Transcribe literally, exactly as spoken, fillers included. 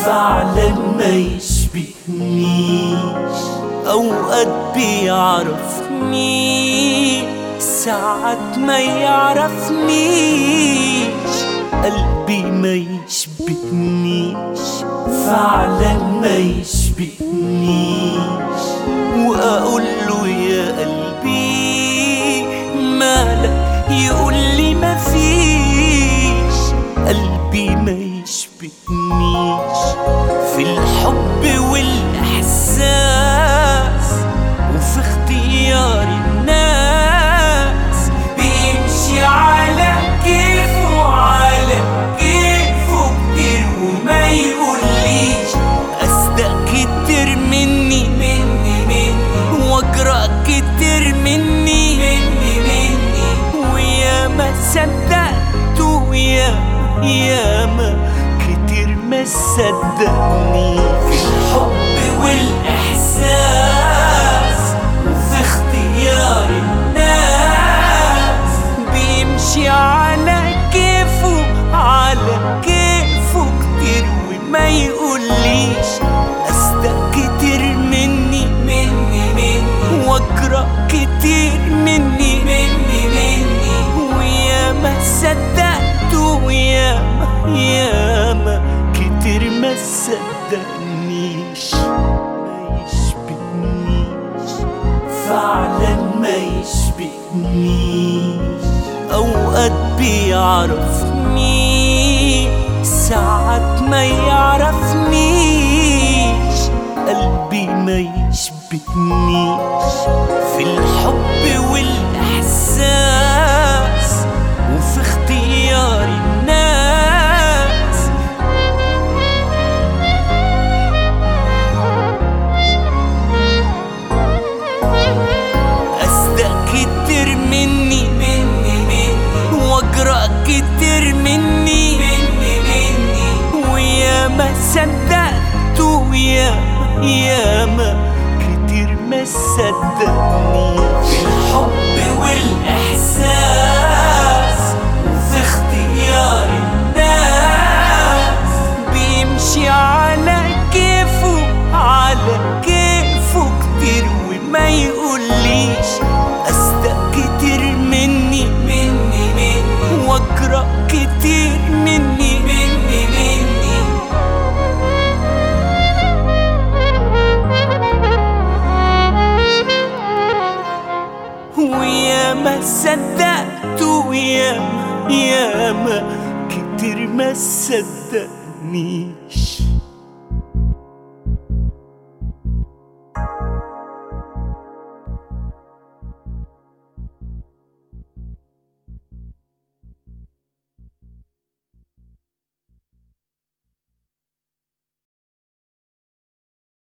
فعلا ما يشبهنيش، أوقات بيعرفني ساعات ما يعرفنيش، قلبي ما يشبهنيش فعلا ما يشبهنيش. وأقول له يا قلبي مالك، يقول لي ما فيش، قلبي ما يشبهنيش في الحب والإحساس وفي اختيار الناس. بيمشي على كيفه على كيفه كتير وما يقوليش أصدق كتير مني مني مني، وأجرأ كتير مني مني مني، ويا ما صدقته يا يا ما كتير ما صدقني. في الحب والإحساس وفي اختيار الناس، بيمشي على كيفه على كيفه كتير وما يقوليش أصدق كتير مني مني مني، وأجرأ كتير مني مني مني، ويا ما صدقته يا ما يا ما كتير ما صدقنيش. ما يشبهنيش فعلا ما يشبهنيش، أوقات بيعرفني ساعات ما يعرفنيش، قلبي ما يشبهنيش في الحب والإحساس وفي اختيار الناس. أصدق كتير مني مني مني، وأجرأ كتير مني مني مني، ويا ما صدقته يا يا ما كتير ما صدقني. في الحب والإحساس وفي اختيار الناس، بيمشي على كيفه على كيفه كتير وما يقوليش أصدق كتير مني مني مني، وأجرأ كتير مني مني مني، ويا ما صدقته يا ما يا ما كتير ما صدقنيش.